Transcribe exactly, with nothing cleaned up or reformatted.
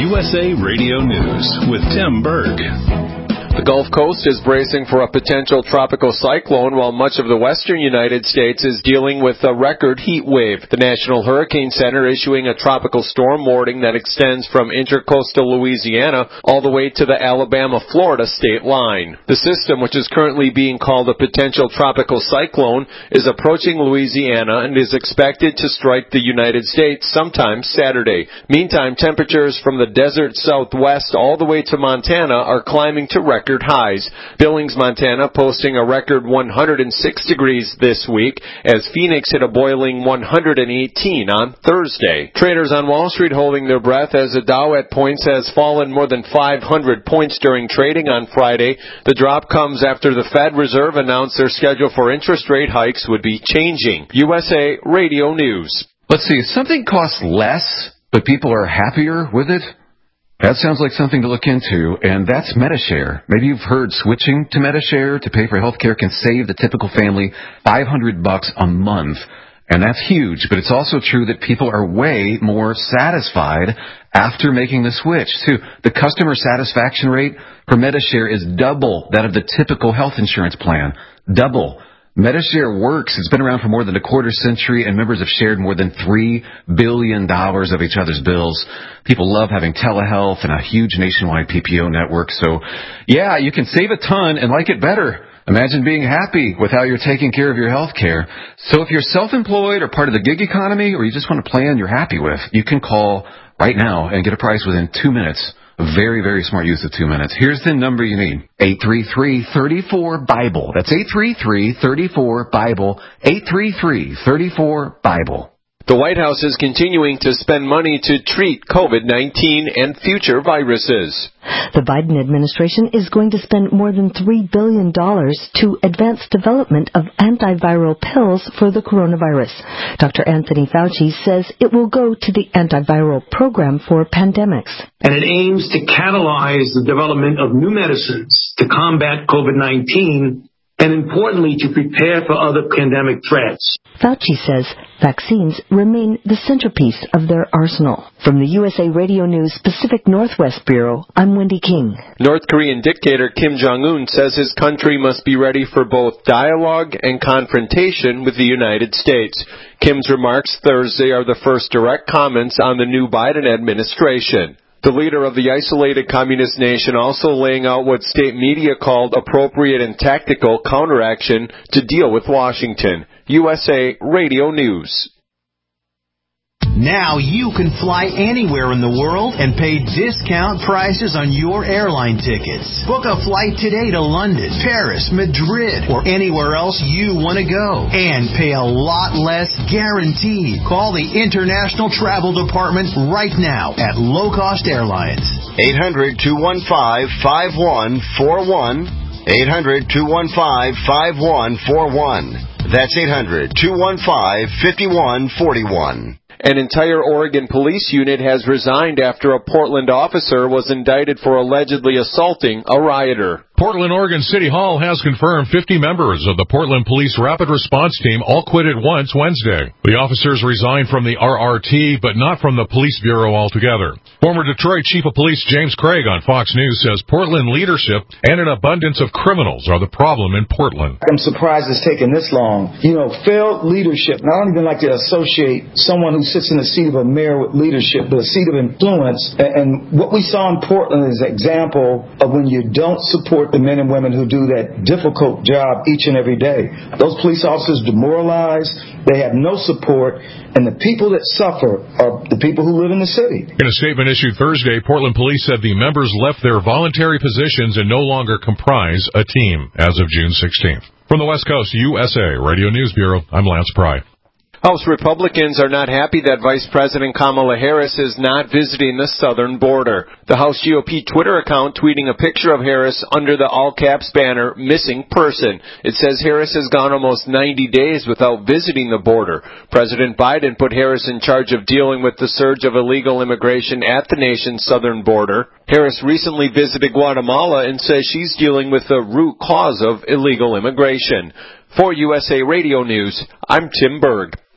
U S A Radio News with Tim Berg. The Gulf Coast is bracing for a potential tropical cyclone, while much of the western United States is dealing with a record heat wave. The National Hurricane Center issuing a tropical storm warning that extends from intercoastal Louisiana all the way to the Alabama-Florida state line. The system, which is currently being called a potential tropical cyclone, is approaching Louisiana and is expected to strike the United States sometime Saturday. Meantime, temperatures from the desert southwest all the way to Montana are climbing to record highs. Billings, Montana, posting a record one hundred six degrees this week as Phoenix hit a boiling one hundred eighteen on Thursday. Traders on Wall Street holding their breath as the Dow at points has fallen more than five hundred points during trading on Friday. The drop comes after the Fed Reserve announced their schedule for interest rate hikes would be changing. U S A Radio News. Let's see, something costs less, but people are happier with it? That sounds like something to look into, and that's Medi-Share. Maybe you've heard switching to Medi-Share to pay for health care can save the typical family five hundred bucks a month, and that's huge, but it's also true that people are way more satisfied after making the switch, too. The customer satisfaction rate for Medi-Share is double that of the typical health insurance plan. Double. Medi-Share works. It's been around for more than a quarter century, and members have shared more than three billion dollars of each other's bills. People love having telehealth and a huge nationwide P P O network. So, yeah, you can save a ton and like it better. Imagine being happy with how you're taking care of your health care. So if you're self-employed or part of the gig economy, or you just want a plan you're happy with, you can call right now and get a price within two minutes. A very, very smart use of two minutes. Here's the number you need. eight three three, three four, BIBLE. That's eight three three, three four, BIBLE. eight three three, three four, BIBLE. The White House is continuing to spend money to treat COVID nineteen and future viruses. The Biden administration is going to spend more than three billion dollars to advance development of antiviral pills for the coronavirus. Doctor Anthony Fauci says it will go to the antiviral program for pandemics. And it aims to catalyze the development of new medicines to combat COVID nineteen and, importantly, to prepare for other pandemic threats. Fauci says vaccines remain the centerpiece of their arsenal. From the U S A Radio News Pacific Northwest Bureau, I'm Wendy King. North Korean dictator Kim Jong-un says his country must be ready for both dialogue and confrontation with the United States. Kim's remarks Thursday are the first direct comments on the new Biden administration. The leader of the isolated communist nation also laying out what state media called appropriate and tactical counteraction to deal with Washington. U S A Radio News. Now you can fly anywhere in the world and pay discount prices on your airline tickets. Book a flight today to London, Paris, Madrid, or anywhere else you want to go. And pay a lot less guaranteed. Call the International Travel Department right now at Low Cost Airlines. eight hundred, two one five, five one four one. eight hundred, two one five, five one four one. That's eight hundred, two one five, five one four one. An entire Oregon police unit has resigned after a Portland officer was indicted for allegedly assaulting a rioter. Portland, Oregon City Hall has confirmed fifty members of the Portland Police Rapid Response Team all quit at once Wednesday. The officers resigned from the R R T, but not from the Police Bureau altogether. Former Detroit Chief of Police James Craig on Fox News says Portland leadership and an abundance of criminals are the problem in Portland. I'm surprised it's taken this long. You know, failed leadership. And I don't even like to associate someone who sits in the seat of a mayor with leadership, but a seat of influence. And what we saw in Portland is an example of when you don't support the men and women who do that difficult job each and every day. Those police officers demoralized, they have no support, and the people that suffer are the people who live in the city. In a statement issued Thursday, Portland Police said the members left their voluntary positions and no longer comprise a team as of June sixteenth. From the West Coast, U S A Radio News Bureau, I'm Lance Pry. House Republicans are not happy that Vice President Kamala Harris is not visiting the southern border. The House G O P Twitter account tweeting a picture of Harris under the all-caps banner, missing person. It says Harris has gone almost ninety days without visiting the border. President Biden put Harris in charge of dealing with the surge of illegal immigration at the nation's southern border. Harris recently visited Guatemala and says she's dealing with the root cause of illegal immigration. For U S A Radio News, I'm Tim Berg.